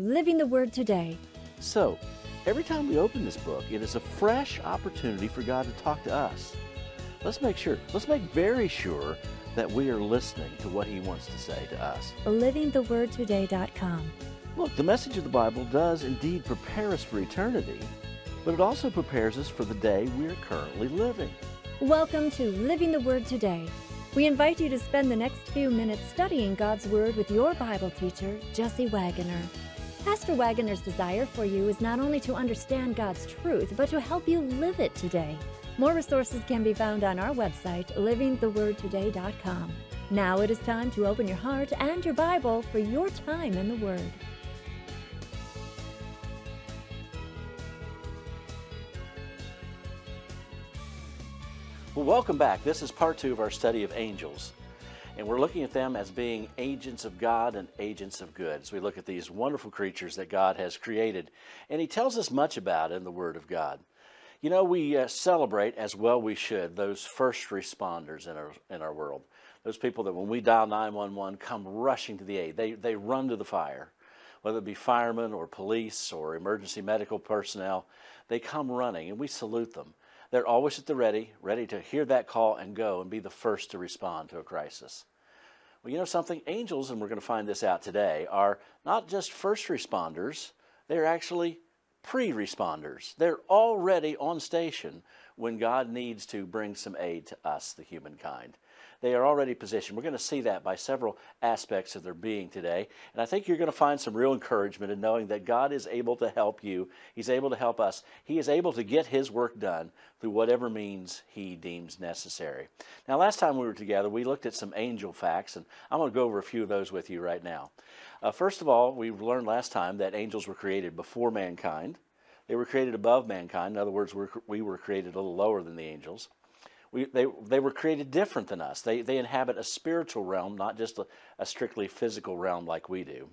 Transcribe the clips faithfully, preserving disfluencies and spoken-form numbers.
Living the Word Today. So, every time we open this book, it is a fresh opportunity for God to talk to us. Let's make sure, let's make very sure that we are listening to what He wants to say to us. living the word today dot com. Look, the message of the Bible does indeed prepare us for eternity, but it also prepares us for the day we are currently living. Welcome to Living the Word Today. We invite you to spend the next few minutes studying God's Word with your Bible teacher, Jesse Wagoner. Pastor Wagoner's desire for you is not only to understand God's truth, but to help you live it today. More resources can be found on our website, living the word today dot com. Now it is time to open your heart and your Bible for your time in the Word. Well, welcome back. This is part two of our study of angels. And we're looking at them as being agents of God and agents of good as we look at these wonderful creatures that God has created. And He tells us much about in the Word of God. You know, we uh, celebrate, as well we should, those first responders in our in our world. Those people that when we dial nine one one come rushing to the aid. They, they run to the fire, whether it be firemen or police or emergency medical personnel. They come running and we salute them. They're always at the ready, ready to hear that call and go and be the first to respond to a crisis. Well, you know something? Angels, and we're going to find this out today, are not just first responders, they're actually pre-responders. They're already on station when God needs to bring some aid to us, the humankind. They are already positioned. We're going to see that by several aspects of their being today. And I think you're going to find some real encouragement in knowing that God is able to help you. He's able to help us. He is able to get His work done through whatever means He deems necessary. Now, last time we were together, we looked at some angel facts, and I'm going to go over a few of those with you right now. Uh, first of all, we learned last time that angels were created before mankind. They were created above mankind. In other words, we're, we were created a little lower than the angels. We, they, they were created different than us. They, they inhabit a spiritual realm, not just a, a strictly physical realm like we do.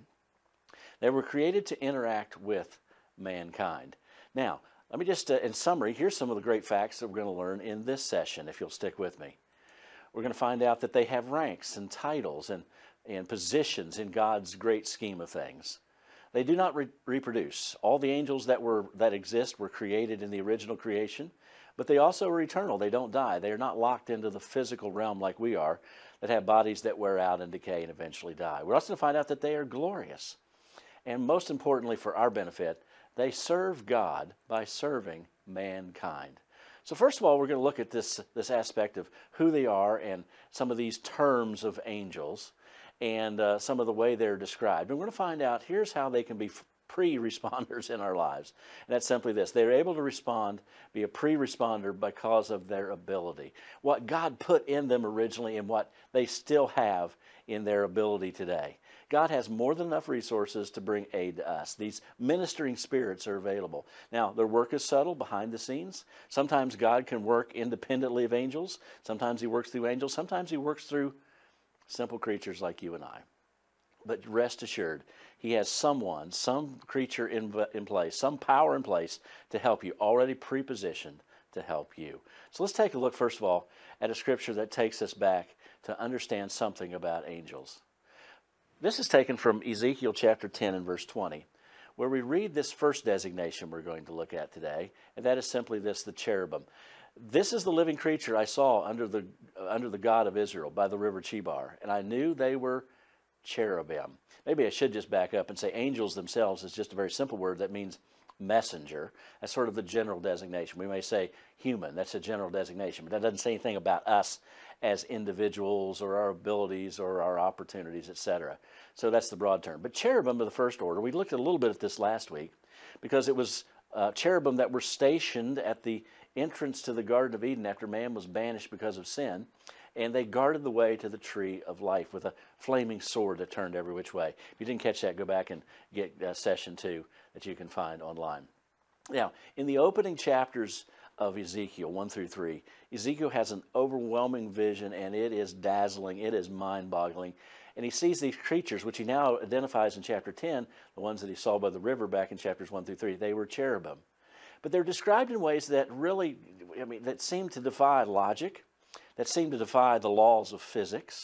They were created to interact with mankind. Now, let me just, uh, in summary, here's some of the great facts that we're going to learn in this session, if you'll stick with me. We're going to find out that they have ranks and titles and, and positions in God's great scheme of things. They do not re- reproduce. All the angels that were that exist were created in the original creation. But they also are eternal. They don't die. They are not locked into the physical realm like we are, that have bodies that wear out and decay and eventually die. We're also going to find out that they are glorious. And most importantly for our benefit, they serve God by serving mankind. So first of all, we're going to look at this, this aspect of who they are and some of these terms of angels and uh, some of the way they're described. And we're going to find out here's how they can be pre-responders in our lives. And that's simply this. They're able to respond, be a pre-responder because of their ability. What God put in them originally and what they still have in their ability today. God has more than enough resources to bring aid to us. These ministering spirits are available. Now, their work is subtle behind the scenes. Sometimes God can work independently of angels. Sometimes He works through angels. Sometimes He works through simple creatures like you and I. But rest assured, He has someone, some creature in, in place, some power in place to help you, already prepositioned to help you. So let's take a look, first of all, at a scripture that takes us back to understand something about angels. This is taken from Ezekiel chapter ten and verse twenty, where we read this first designation we're going to look at today, and that is simply this, the cherubim. This is the living creature I saw under the, uh, under the God of Israel by the river Chebar, and I knew they were cherubim. Maybe I should just back up and say angels themselves is just a very simple word that means messenger. That's sort of the general designation. We may say human, that's a general designation, but that doesn't say anything about us as individuals or our abilities or our opportunities, et cetera. So that's the broad term. But cherubim are the first order. We looked a little bit at this last week because it was uh, cherubim that were stationed at the entrance to the Garden of Eden after man was banished because of sin. And they guarded the way to the tree of life with a flaming sword that turned every which way. If you didn't catch that, go back and get uh, session two that you can find online. Now, in the opening chapters of Ezekiel, one through three, Ezekiel has an overwhelming vision, and it is dazzling, it is mind-boggling. And he sees these creatures, which he now identifies in chapter ten, the ones that he saw by the river back in chapters one through three. They were cherubim. But they're described in ways that really, I mean, that seem to defy logic, that seem to defy the laws of physics.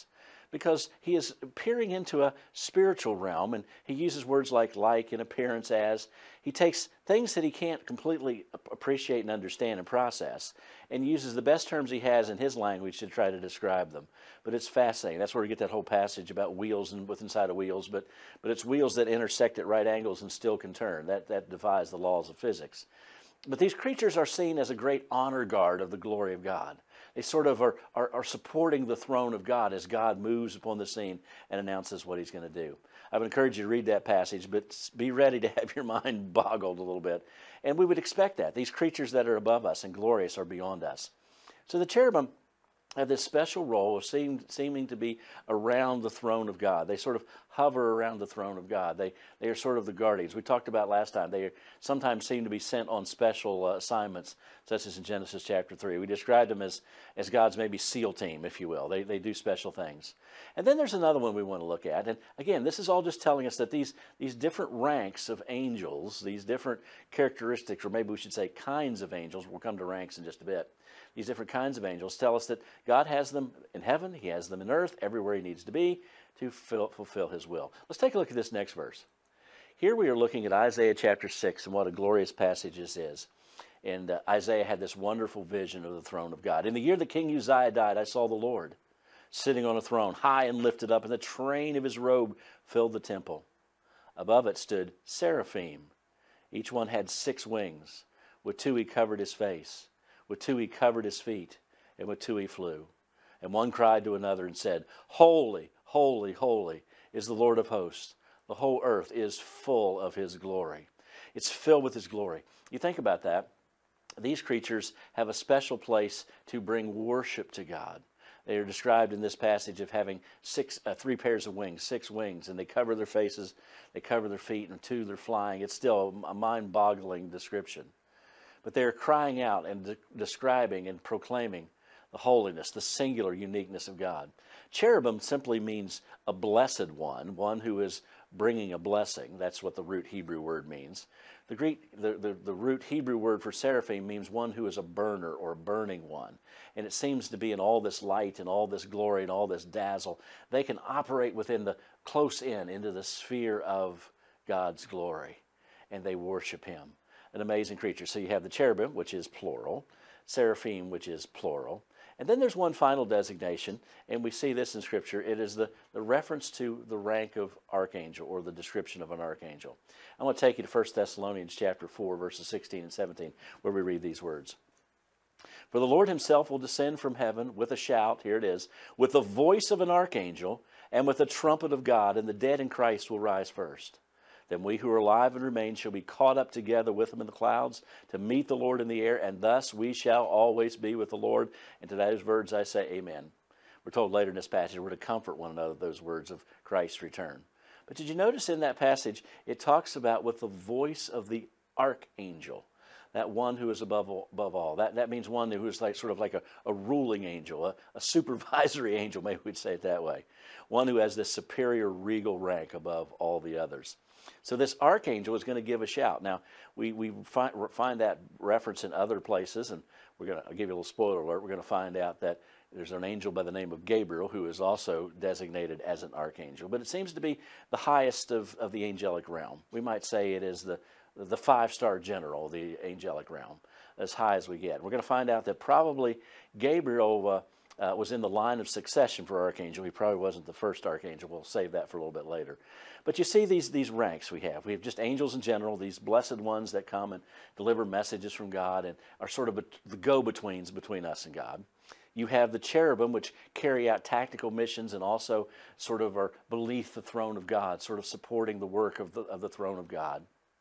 because he is peering into a spiritual realm, and he uses words like like and appearance as. He takes things that he can't completely appreciate and understand and process, and uses the best terms he has in his language to try to describe them. But it's fascinating. That's where we get that whole passage about wheels and what's inside of wheels, but, but it's wheels that intersect at right angles and still can turn. That, that defies the laws of physics. But these creatures are seen as a great honor guard of the glory of God. They sort of are, are, are supporting the throne of God as God moves upon the scene and announces what he's going to do. I would encourage you to read that passage, but be ready to have your mind boggled a little bit. And we would expect that. These creatures that are above us and glorious are beyond us. So the cherubim have this special role of seem, seeming to be around the throne of God. They sort of hover around the throne of God. They, they are sort of the guardians. We talked about last time, they sometimes seem to be sent on special uh, assignments, such as in Genesis chapter three. We described them as, as God's maybe SEAL team, if you will. They, they do special things. And then there's another one we want to look at. And again, this is all just telling us that these, these different ranks of angels, these different characteristics, or maybe we should say kinds of angels, we'll come to ranks in just a bit. These different kinds of angels tell us that God has them in heaven, he has them in earth, everywhere he needs to be to fill, fulfill his will. Let's take a look at this next verse. Here we are looking at Isaiah chapter six, and what a glorious passage this is. And uh, Isaiah had this wonderful vision of the throne of God. In the year that King Uzziah died, I saw the Lord sitting on a throne, high and lifted up, and the train of his robe filled the temple. Above it stood seraphim. Each one had six wings. With two he covered his face. With two he covered his feet, and with two he flew. And one cried to another and said, Holy, holy, holy is the Lord of hosts. The whole earth is full of his glory. It's filled with his glory. You think about that. These creatures have a special place to bring worship to God. They are described in this passage of having six, uh, three pairs of wings, six wings, and they cover their faces, they cover their feet, and two, they're flying. It's still a mind-boggling description. But they are crying out and de- describing and proclaiming the holiness, the singular uniqueness of God. Cherubim simply means a blessed one, one who is bringing a blessing. That's what the root Hebrew word means. The Greek, the, the, the root Hebrew word for seraphim means one who is a burner or a burning one. And it seems to be in all this light and all this glory and all this dazzle. They can operate within the close in, into the sphere of God's glory. And they worship him. An amazing creature. So you have the cherubim, which is plural, seraphim, which is plural. And then there's one final designation, and we see this in Scripture. It is the, the reference to the rank of archangel, or the description of an archangel. I want to take you to First Thessalonians chapter four, verses sixteen and seventeen, where we read these words. For the Lord himself will descend from heaven with a shout, here it is, with the voice of an archangel, and with the trumpet of God, and the dead in Christ will rise first. Then we who are alive and remain shall be caught up together with them in the clouds to meet the Lord in the air, and thus we shall always be with the Lord. And to those words I say amen. We're told later in this passage we're to comfort one another, those words of Christ's return. But did you notice in that passage it talks about with the voice of the archangel, that one who is above all, above all. That, that means one who is like sort of like a, a ruling angel, a, a supervisory angel, maybe we'd say it that way. One who has this superior regal rank above all the others. So this archangel is going to give a shout. Now, we, we find, find that reference in other places, and we're going to, I'll give you a little spoiler alert, we're going to find out that there's an angel by the name of Gabriel who is also designated as an archangel. But it seems to be the highest of, of the angelic realm. We might say it is the, the five-star general, the angelic realm, as high as we get. We're going to find out that probably Gabriel uh, Uh, was in the line of succession for archangel. He probably wasn't the first archangel. We'll save that for a little bit later. But you see these, these ranks we have. We have just angels in general, these blessed ones that come and deliver messages from God and are sort of a, the go-betweens between us and God. You have the cherubim, which carry out tactical missions and also sort of are beneath the throne of God, sort of supporting the work of the, of the throne of God.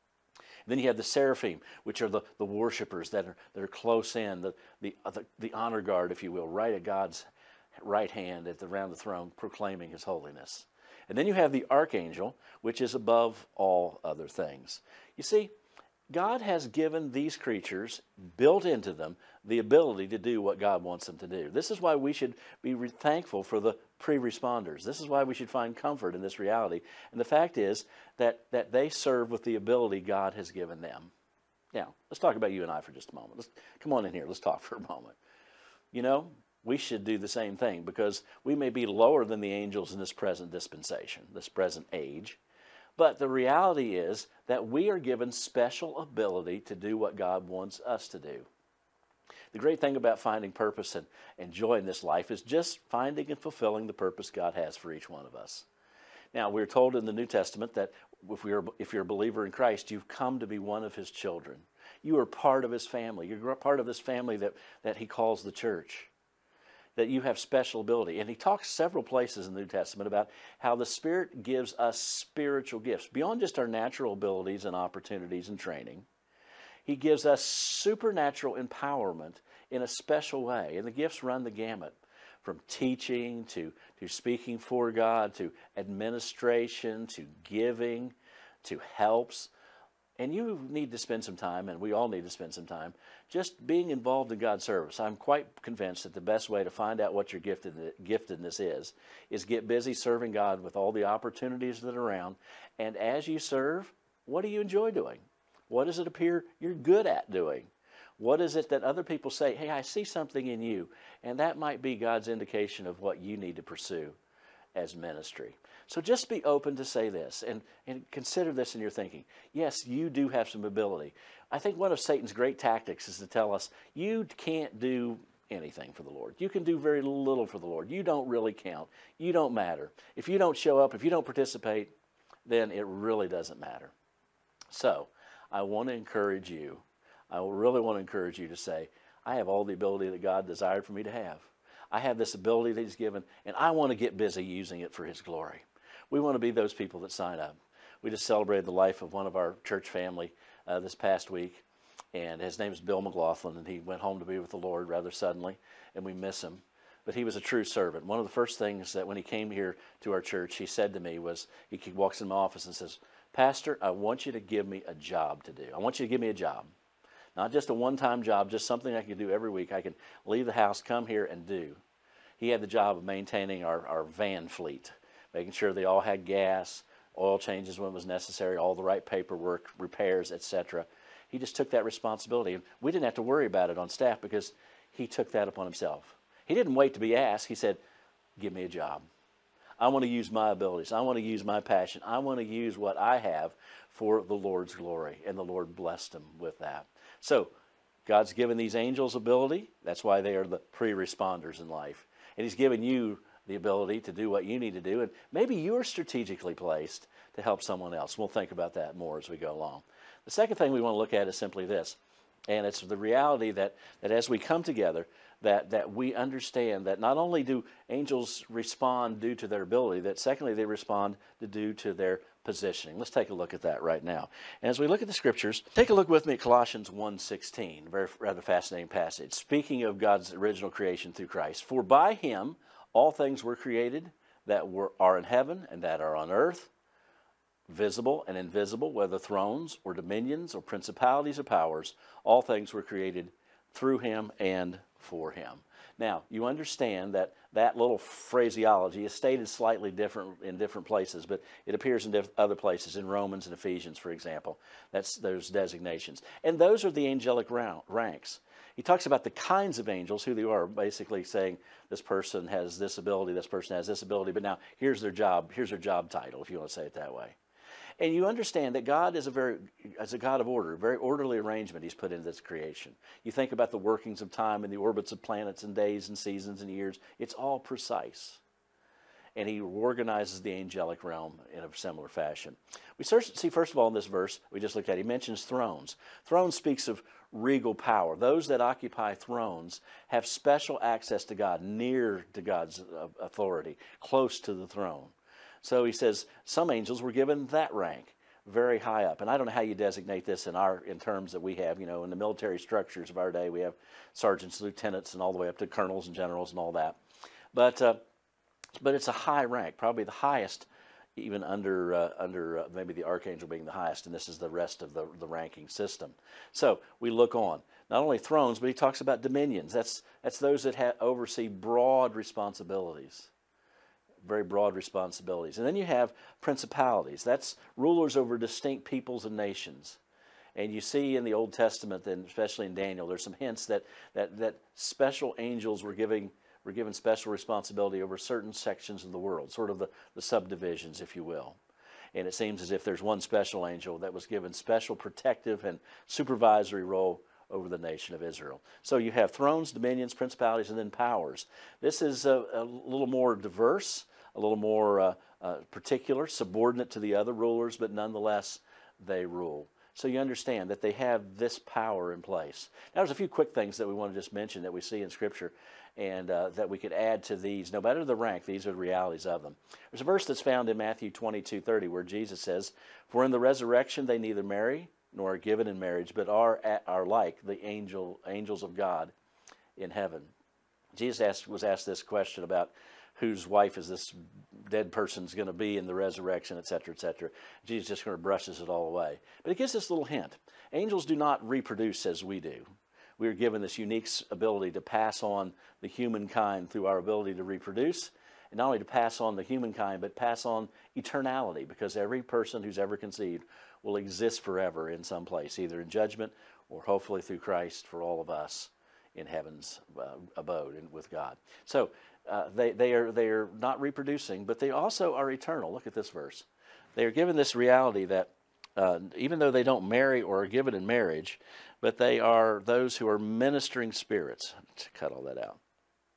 Then you have the seraphim, which are the, the worshipers that are, that are close in, the, the, the, the honor guard, if you will, right at God's right hand at the, around the throne, proclaiming his holiness. And then you have the archangel, which is above all other things. You see, God has given these creatures, built into them, the ability to do what God wants them to do. This is why we should be re- thankful for the pre-responders. This is why we should find comfort in this reality. And the fact is that, that they serve with the ability God has given them. Now, let's talk about you and I for just a moment. Let's, come on in here. Let's talk for a moment. You know, we should do the same thing, because we may be lower than the angels in this present dispensation, this present age. But the reality is that we are given special ability to do what God wants us to do. The great thing about finding purpose and, and joy in this life is just finding and fulfilling the purpose God has for each one of us. Now, we're told in the New Testament that if, we are, if you're a believer in Christ, you've come to be one of his children. You are part of his family. You're part of this family that, that he calls the church, that you have special ability. And he talks several places in the New Testament about how the Spirit gives us spiritual gifts. Beyond just our natural abilities and opportunities and training, he gives us supernatural empowerment in a special way. And the gifts run the gamut, from teaching to, to speaking for God, to administration, to giving, to helps. And you need to spend some time, and we all need to spend some time, just being involved in God's service. I'm quite convinced that the best way to find out what your gifted, giftedness is, is get busy serving God with all the opportunities that are around. And as you serve, what do you enjoy doing? What does it appear you're good at doing? What is it that other people say, hey, I see something in you, and that might be God's indication of what you need to pursue as ministry. So just be open to say this, and, and consider this in your thinking. Yes, you do have some ability. I think one of Satan's great tactics is to tell us, you can't do anything for the Lord. You can do very little for the Lord. You don't really count. You don't matter. If you don't show up, if you don't participate, then it really doesn't matter. So I want to encourage you. I really want to encourage you to say, I have all the ability that God desired for me to have. I have this ability that he's given, and I want to get busy using it for his glory. We want to be those people that sign up. We just celebrated the life of one of our church family uh, this past week, and his name is Bill McLaughlin, and he went home to be with the Lord rather suddenly, and we miss him. But he was a true servant. One of the first things that when he came here to our church, he said to me was, he walks in my office and says, Pastor, I want you to give me a job to do. I want you to give me a job. Not just a one-time job, just something I can do every week. I can leave the house, come here, and do. He had the job of maintaining our, our van fleet, making sure they all had gas, oil changes when it was necessary, all the right paperwork, repairs, et cetera. He just took that responsibility. And we didn't have to worry about it on staff because he took that upon himself. He didn't wait to be asked. He said, give me a job. I want to use my abilities. I want to use my passion. I want to use what I have for the Lord's glory. And the Lord blessed him with that. So God's given these angels ability. That's why they are the pre-responders in life. And he's given you the ability to do what you need to do. And maybe you're strategically placed to help someone else. We'll think about that more as we go along. The second thing we want to look at is simply this. And it's the reality that, that as we come together, that, that we understand that not only do angels respond due to their ability, that secondly they respond to due to their positioning. Let's take a look at that right now. And as we look at the scriptures, take a look with me at Colossians one sixteen, a very rather fascinating passage. Speaking of God's original creation through Christ, for by him all things were created that were, are in heaven and that are on earth, visible and invisible, whether thrones or dominions or principalities or powers, all things were created through him and for him. Now, you understand that that little phraseology is stated slightly different in different places, but it appears in diff- other places, in Romans and Ephesians, for example. That's those designations. And those are the angelic round, ranks. He talks about the kinds of angels, who they are, basically saying this person has this ability, this person has this ability, but now here's their job, here's their job title, if you want to say it that way. And you understand that God is a very, as a God of order, a very orderly arrangement he's put into this creation. You think about the workings of time and the orbits of planets and days and seasons and years. It's all precise. And he organizes the angelic realm in a similar fashion. We see, first of all, in this verse we just looked at, he mentions thrones. Thrones speaks of regal power. Those that occupy thrones have special access to God, near to God's authority, close to the throne. So he says some angels were given that rank, very high up. And I don't know how you designate this in our in terms that we have. You know, in the military structures of our day, we have sergeants, lieutenants, and all the way up to colonels and generals and all that. But uh, but it's a high rank, probably the highest, even under uh, under uh, maybe the archangel being the highest. And this is the rest of the the ranking system. So we look on. Not only thrones, but he talks about dominions. That's that's those that ha- oversee broad responsibilities. Very broad responsibilities. And then you have principalities. That's rulers over distinct peoples and nations. And you see in the Old Testament, and especially in Daniel, there's some hints that that, that special angels were giving were given special responsibility over certain sections of the world, sort of the, the subdivisions, if you will. And it seems as if there's one special angel that was given special protective and supervisory role over the nation of Israel. So you have thrones, dominions, principalities, and then powers. This is a, a little more diverse, a little more uh, uh, particular, subordinate to the other rulers, but nonetheless they rule. So you understand that they have this power in place. Now there's a few quick things that we want to just mention that we see in Scripture and uh, that we could add to these. No matter the rank, these are the realities of them. There's a verse that's found in Matthew twenty-two thirty where Jesus says, "For in the resurrection they neither marry nor are given in marriage, but are at, are like the angel angels of God in heaven." Jesus asked, was asked this question about whose wife is this dead person's going to be in the resurrection, et cetera, et cetera. Jesus just kind of brushes it all away. But it gives this little hint. Angels do not reproduce as we do. We are given this unique ability to pass on the humankind through our ability to reproduce, and not only to pass on the humankind, but pass on eternality, because every person who's ever conceived will exist forever in some place, either in judgment or hopefully through Christ for all of us in heaven's uh, abode and with God. So uh, they, they, are, they are not reproducing, but they also are eternal. Look at this verse. They are given this reality that uh, even though they don't marry or are given in marriage, but they are those who are ministering spirits. Let's cut all that out.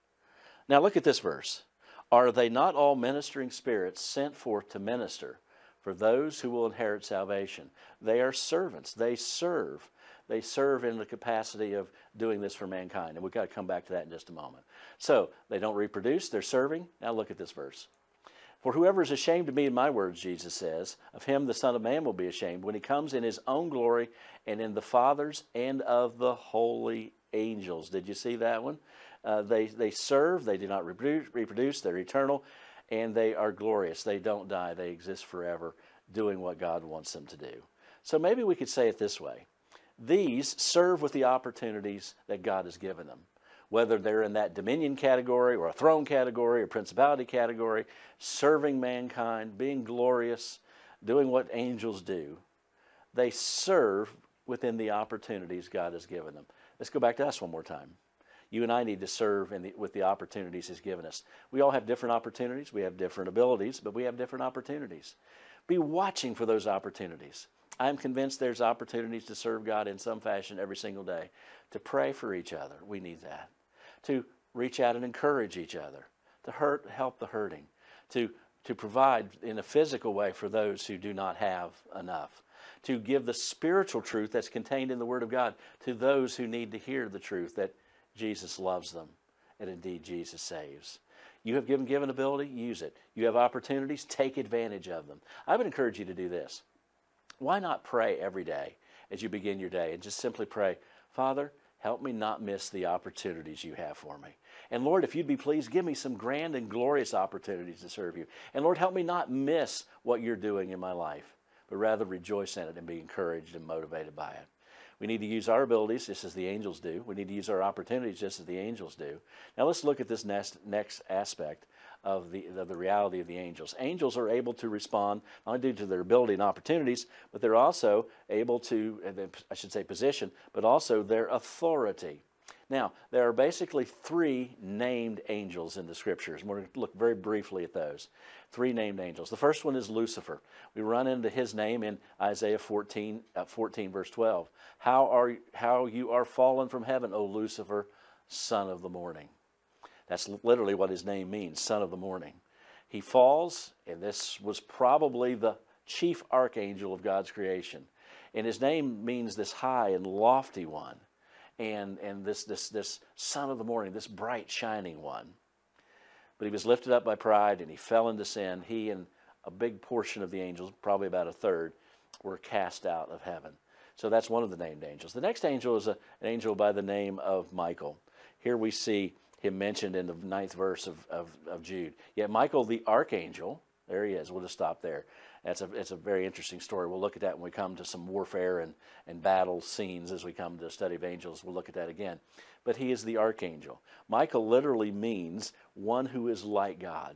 Now look at this verse. "Are they not all ministering spirits sent forth to minister for those who will inherit salvation?" They are servants. They serve. They serve in the capacity of doing this for mankind. And we've got to come back to that in just a moment. So they don't reproduce. They're serving. Now look at this verse. "For whoever is ashamed of me and my words," Jesus says, "of him the Son of Man will be ashamed when he comes in his own glory and in the Father's and of the holy angels." Did you see that one? Uh, they, they serve. They do not reproduce, reproduce. They're eternal. And they are glorious. They don't die. They exist forever doing what God wants them to do. So maybe we could say it this way. These serve with the opportunities that God has given them. Whether they're in that dominion category or a throne category or principality category, serving mankind, being glorious, doing what angels do, they serve within the opportunities God has given them. Let's go back to us one more time. You and I need to serve in the, with the opportunities He's given us. We all have different opportunities. We have different abilities, but we have different opportunities. Be watching for those opportunities. I'm convinced there's opportunities to serve God in some fashion every single day. To pray for each other, we need that. To reach out and encourage each other. To hurt, help the hurting. To, to provide in a physical way for those who do not have enough. To give the spiritual truth that's contained in the Word of God to those who need to hear the truth that Jesus loves them, and indeed Jesus saves. You have given given ability, use it. You have opportunities, take advantage of them. I would encourage you to do this. Why not pray every day as you begin your day and just simply pray, "Father, help me not miss the opportunities you have for me. And Lord, if you'd be pleased, give me some grand and glorious opportunities to serve you. And Lord, help me not miss what you're doing in my life, but rather rejoice in it and be encouraged and motivated by it." We need to use our abilities just as the angels do. We need to use our opportunities just as the angels do. Now let's look at this next, next aspect of the, of the reality of the angels. Angels are able to respond not only due to their ability and opportunities, but they're also able to, I should say position, but also their authority. Now, there are basically three named angels in the Scriptures, and we're going to look very briefly at those. Three named angels. The first one is Lucifer. We run into his name in Isaiah fourteen, uh, fourteen verse twelve. How are how you are fallen from heaven, O Lucifer, son of the morning. That's literally what his name means, son of the morning. He falls, and this was probably the chief archangel of God's creation. And his name means this high and lofty one. And, and this, this, this son of the morning, this bright, shining one. But he was lifted up by pride, and he fell into sin. He and a big portion of the angels, probably about a third, were cast out of heaven. So that's one of the named angels. The next angel is a, an angel by the name of Michael. Here we see him mentioned in the ninth verse of, of, of Jude. Yet Michael the archangel, there he is. We'll just stop there. That's a, it's a very interesting story. We'll look at that when we come to some warfare and, and battle scenes as we come to the study of angels. We'll look at that again. But he is the archangel. Michael literally means one who is like God.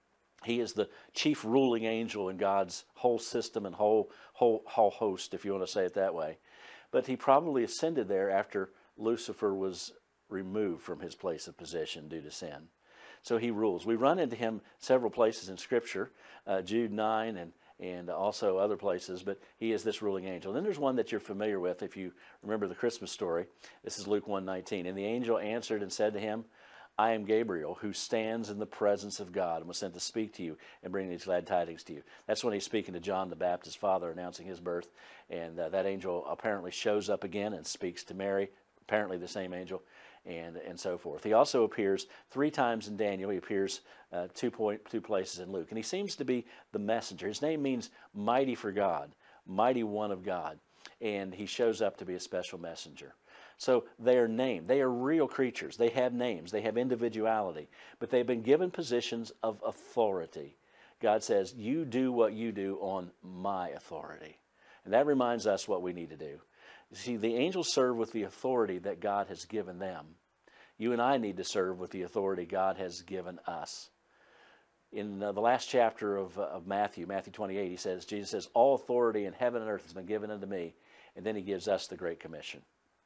He is the chief ruling angel in God's whole system and whole, whole, whole host, if you want to say it that way. But he probably ascended there after Lucifer was removed from his place of position due to sin. So he rules. We run into him several places in Scripture, uh, Jude nine and, and also other places, but he is this ruling angel. Then there's one that you're familiar with if you remember the Christmas story. This is Luke one nineteen. And the angel answered and said to him, I am Gabriel, who stands in the presence of God and was sent to speak to you and bring these glad tidings to you. That's when he's speaking to John the Baptist's father, announcing his birth. And uh, that angel apparently shows up again and speaks to Mary, apparently the same angel, and, and so forth. He also appears three times in Daniel. He appears uh, two, point, two places in Luke. And he seems to be the messenger. His name means mighty for God, mighty one of God. And he shows up to be a special messenger. So they are named. They are real creatures. They have names. They have individuality. But they've been given positions of authority. God says, you do what you do on my authority. And that reminds us what we need to do. You see, the angels serve with the authority that God has given them. You and I need to serve with the authority God has given us. In uh, the last chapter of, uh, of Matthew, Matthew twenty-eight, he says, Jesus says, all authority in heaven and earth has been given unto me. And then he gives us the Great Commission.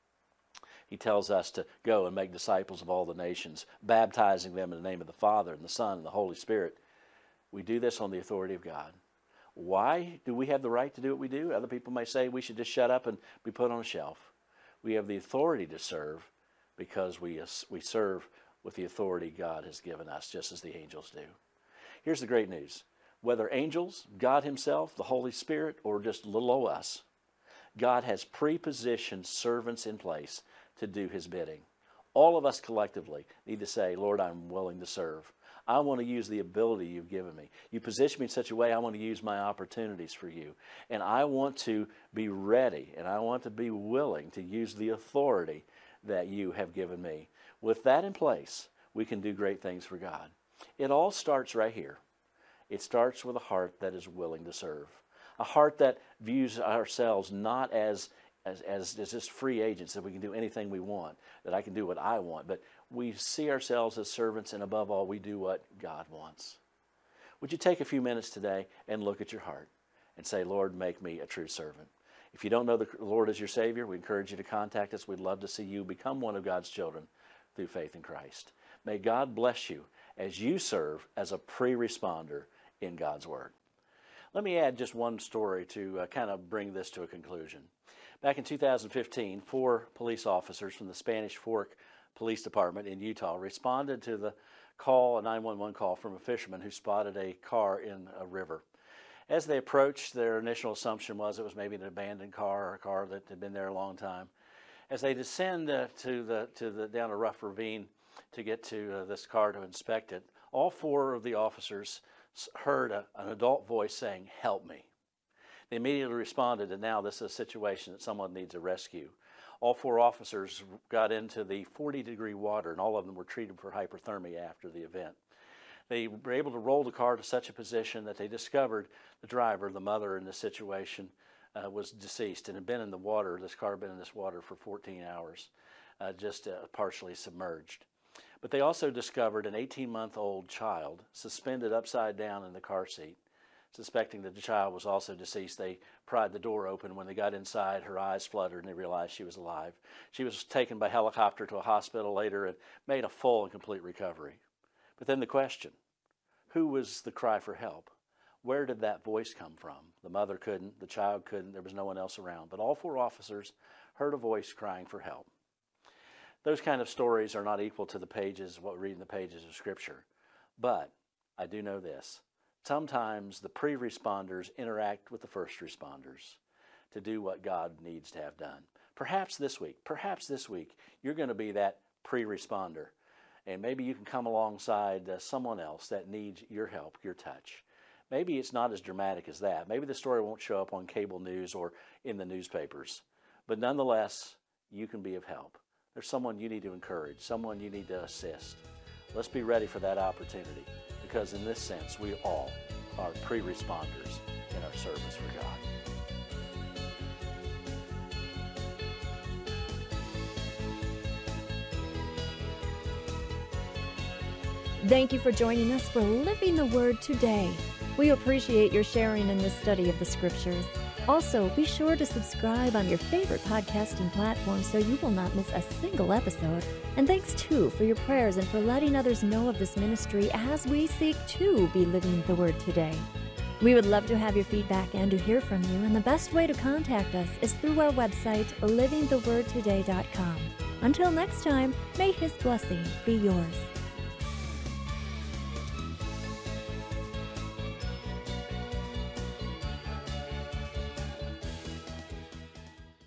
He tells us to go and make disciples of all the nations, baptizing them in the name of the Father and the Son and the Holy Spirit. We do this on the authority of God. Why do we have the right to do what we do? Other people may say we should just shut up and be put on a shelf. We have the authority to serve because we, we serve with the authority God has given us, just as the angels do. Here's the great news. Whether angels, God himself, the Holy Spirit, or just little old us, God has pre-positioned servants in place to do his bidding. All of us collectively need to say, Lord, I'm willing to serve. I want to use the ability you've given me. You position me in such a way I want to use my opportunities for you. And I want to be ready and I want to be willing to use the authority that you have given me. With that in place, we can do great things for God. It all starts right here. It starts with a heart that is willing to serve. A heart that views ourselves not as As, as, as just free agents that we can do anything we want, that I can do what I want. But we see ourselves as servants, and above all, we do what God wants. Would you take a few minutes today and look at your heart and say, Lord, make me a true servant. If you don't know the Lord as your Savior, we encourage you to contact us. We'd love to see you become one of God's children through faith in Christ. May God bless you as you serve as a pre-responder in God's Word. Let me add just one story to uh, kind of bring this to a conclusion. Back in two thousand fifteen, four police officers from the Spanish Fork Police Department in Utah responded to the call, a nine one one call from a fisherman who spotted a car in a river. As they approached, their initial assumption was it was maybe an abandoned car or a car that had been there a long time. As they descend uh, to the to the down a rough ravine to get to uh, this car to inspect it, all four of the officers heard a, an adult voice saying, "Help me." They immediately responded that now this is a situation that someone needs a rescue. All four officers got into the forty degree water, and all of them were treated for hypothermia after the event. They were able to roll the car to such a position that they discovered the driver, the mother in this situation, uh, was deceased and had been in the water. This car had been in this water for fourteen hours, uh, just uh, partially submerged. But they also discovered an eighteen-month-old child suspended upside down in the car seat. Suspecting that the child was also deceased, they pried the door open. When they got inside, her eyes fluttered and they realized she was alive. She was taken by helicopter to a hospital later and made a full and complete recovery. But then the question, who was the cry for help? Where did that voice come from? The mother couldn't, the child couldn't, there was no one else around. But all four officers heard a voice crying for help. Those kind of stories are not equal to the pages, what we read in the pages of Scripture. But I do know this. Sometimes the pre-responders interact with the first responders to do what God needs to have done. Perhaps this week, perhaps this week, you're going to be that pre-responder. And maybe you can come alongside uh, someone else that needs your help, your touch. Maybe it's not as dramatic as that. Maybe the story won't show up on cable news or in the newspapers. But nonetheless, you can be of help. There's someone you need to encourage, someone you need to assist. Let's be ready for that opportunity, because in this sense, we all are pre-responders in our service for God. Thank you for joining us for Living the Word today. We appreciate your sharing in this study of the Scriptures. Also, be sure to subscribe on your favorite podcasting platform so you will not miss a single episode. And thanks, too, for your prayers and for letting others know of this ministry as we seek to be living the Word today. We would love to have your feedback and to hear from you, and the best way to contact us is through our website, living the word today dot com. Until next time, may His blessing be yours.